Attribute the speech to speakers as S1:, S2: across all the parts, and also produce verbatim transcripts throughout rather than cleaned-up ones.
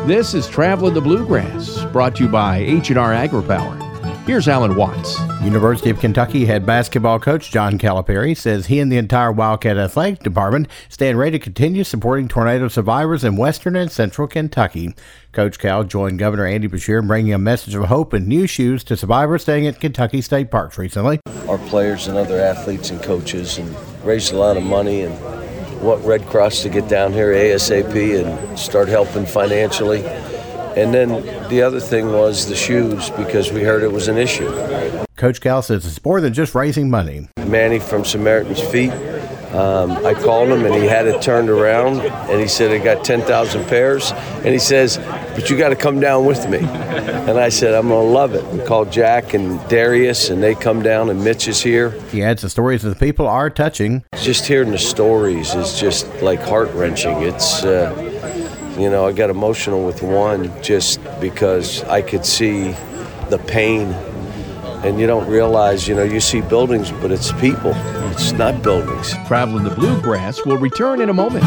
S1: This is Traveling the Bluegrass, brought to you by H and R AgriPower. Here's Alan Watts.
S2: University of Kentucky head basketball coach John Calipari says he and the entire Wildcat Athletic Department stand ready to continue supporting tornado survivors in western and central Kentucky. Coach Cal joined Governor Andy Beshear in bringing a message of hope and new shoes to survivors staying at Kentucky State Parks recently.
S3: Our players and other athletes and coaches and raised a lot of money and want Red Cross to get down here ASAP and start helping financially. And then the other thing was the shoes, because we heard it was an issue.
S2: Coach Cal says it's more than just raising money.
S3: Manny from Samaritan's Feet, um, I called him and he had it turned around and he said, I got ten thousand pairs. And he says, but you got to come down with me. And I said, I'm going to love it. We called Jack and Darius and they come down and Mitch is here.
S2: He adds the stories of the people are touching.
S3: Just hearing the stories is just like heart-wrenching. It's... Uh, You know, I got emotional with one just because I could see the pain. And you don't realize, you know, you see buildings, but it's people. It's not buildings.
S1: Traveling the Bluegrass will return in a moment.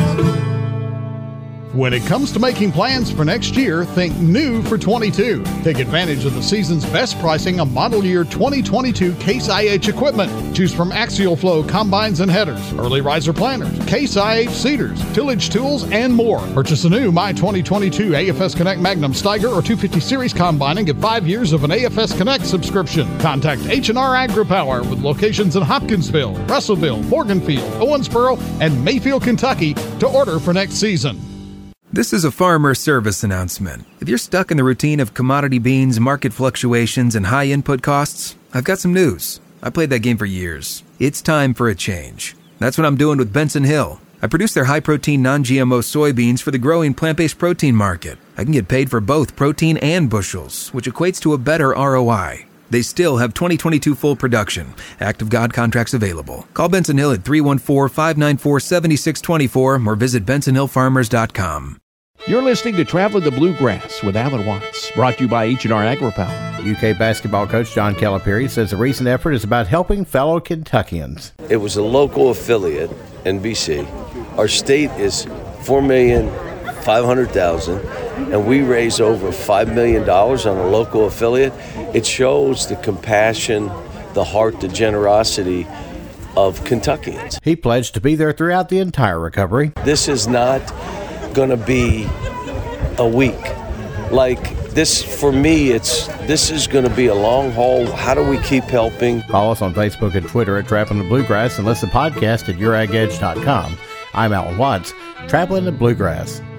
S4: When it comes to making plans for next year, think new for twenty-two. Take advantage of the season's best pricing on model year twenty twenty-two Case I H equipment. Choose from Axial Flow combines and headers, early riser planters, Case I H seeders, tillage tools, and more. Purchase a new My twenty twenty-two A F S Connect Magnum Steiger or two fifty Series combine and get five years of an A F S Connect subscription. Contact H and R AgriPower with locations in Hopkinsville, Russellville, Morganfield, Owensboro, and Mayfield, Kentucky to order for next season.
S5: This is a farmer service announcement. If you're stuck in the routine of commodity beans, market fluctuations, and high input costs, I've got some news. I played that game for years. It's time for a change. That's what I'm doing with Benson Hill. I produce their high-protein, non-G M O soybeans for the growing plant-based protein market. I can get paid for both protein and bushels, which equates to a better R O I. They still have twenty twenty-two full production. Act of God contracts available. Call Benson Hill at three one four, five nine four, seven six two four or visit benson hill farmers dot com.
S1: You're listening to Traveling the Bluegrass with Alan Watts, brought to you by H and R AgriPower.
S2: U K basketball coach John Calipari says the recent effort is about helping fellow Kentuckians.
S3: It was a local affiliate, N B C. Our state is four million five hundred thousand, and we raise over five million dollars on a local affiliate. It shows the compassion, the heart, the generosity of Kentuckians.
S2: He pledged to be there throughout the entire recovery.
S3: This is not going to be a week. Like this, for me, it's this is going to be a long haul. How do we keep helping?
S2: Follow us on Facebook and Twitter at Traveling the Bluegrass and listen to the podcast at your ag edge dot com. I'm Alan Watts, Traveling the Bluegrass.